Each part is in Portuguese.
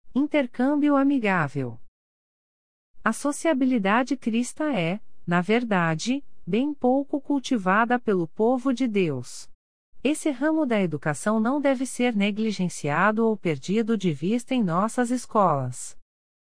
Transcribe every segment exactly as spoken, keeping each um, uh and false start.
Intercâmbio amigável. A sociabilidade cristã é, na verdade, bem pouco cultivada pelo povo de Deus. Esse ramo da educação não deve ser negligenciado ou perdido de vista em nossas escolas.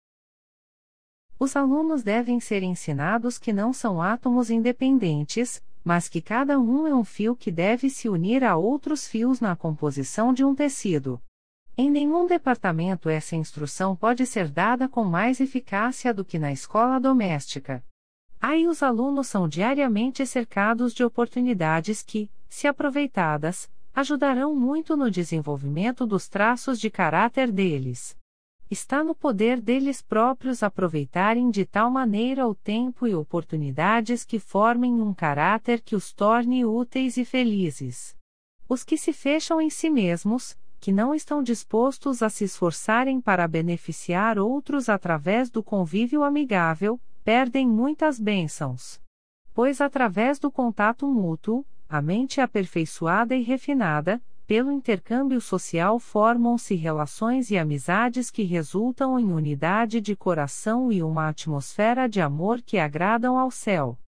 Os alunos devem ser ensinados que não são átomos independentes, mas que cada um é um fio que deve se unir a outros fios na composição de um tecido. Em nenhum departamento essa instrução pode ser dada com mais eficácia do que na escola doméstica. Aí os alunos são diariamente cercados de oportunidades que, se aproveitadas, ajudarão muito no desenvolvimento dos traços de caráter deles. Está no poder deles próprios aproveitarem de tal maneira o tempo e oportunidades que formem um caráter que os torne úteis e felizes. Os que se fecham em si mesmos, que não estão dispostos a se esforçarem para beneficiar outros através do convívio amigável, perdem muitas bênçãos. Pois através do contato mútuo, a mente aperfeiçoada e refinada, pelo intercâmbio social formam-se relações e amizades que resultam em unidade de coração e uma atmosfera de amor que agradam ao céu.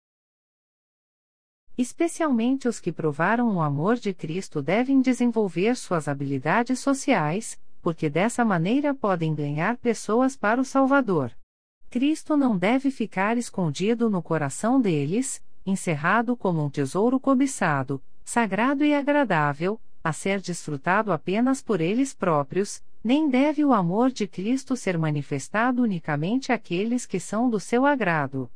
Especialmente os que provaram o amor de Cristo devem desenvolver suas habilidades sociais, porque dessa maneira podem ganhar pessoas para o Salvador. Cristo não deve ficar escondido no coração deles, encerrado como um tesouro cobiçado, sagrado e agradável, a ser desfrutado apenas por eles próprios, nem deve o amor de Cristo ser manifestado unicamente àqueles que são do seu agrado.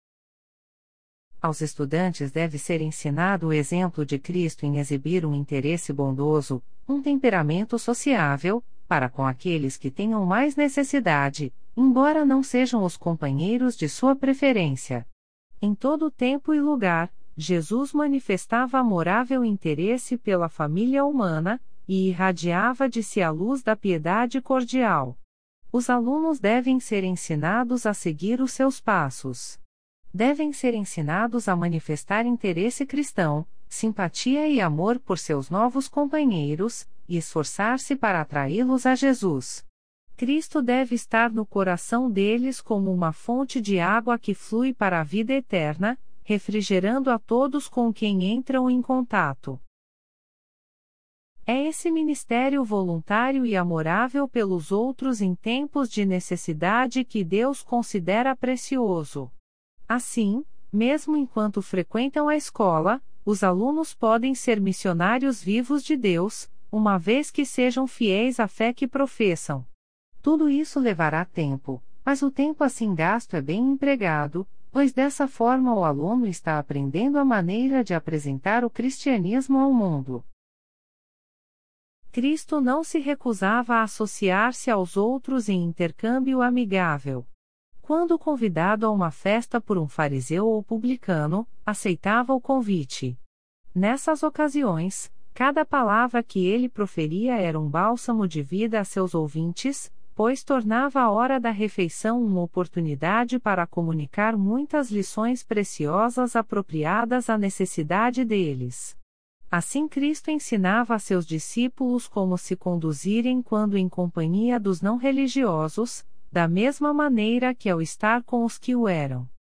Aos estudantes deve ser ensinado o exemplo de Cristo em exibir um interesse bondoso, um temperamento sociável, para com aqueles que tenham mais necessidade, embora não sejam os companheiros de sua preferência. Em todo tempo e lugar, Jesus manifestava amorável interesse pela família humana, e irradiava de si a luz da piedade cordial. Os alunos devem ser ensinados a seguir os seus passos. Devem ser ensinados a manifestar interesse cristão, simpatia e amor por seus novos companheiros, e esforçar-se para atraí-los a Jesus. Cristo deve estar no coração deles como uma fonte de água que flui para a vida eterna, refrigerando a todos com quem entram em contato. É esse ministério voluntário e amorável pelos outros em tempos de necessidade que Deus considera precioso. Assim, mesmo enquanto frequentam a escola, os alunos podem ser missionários vivos de Deus, uma vez que sejam fiéis à fé que professam. Tudo isso levará tempo, mas o tempo assim gasto é bem empregado, pois dessa forma o aluno está aprendendo a maneira de apresentar o cristianismo ao mundo. Cristo não se recusava a associar-se aos outros em intercâmbio amigável. Quando convidado a uma festa por um fariseu ou publicano, aceitava o convite. Nessas ocasiões, cada palavra que ele proferia era um bálsamo de vida a seus ouvintes, pois tornava a hora da refeição uma oportunidade para comunicar muitas lições preciosas apropriadas à necessidade deles. Assim Cristo ensinava a seus discípulos como se conduzirem quando em companhia dos não religiosos, da mesma maneira que ao estar com os que o eram.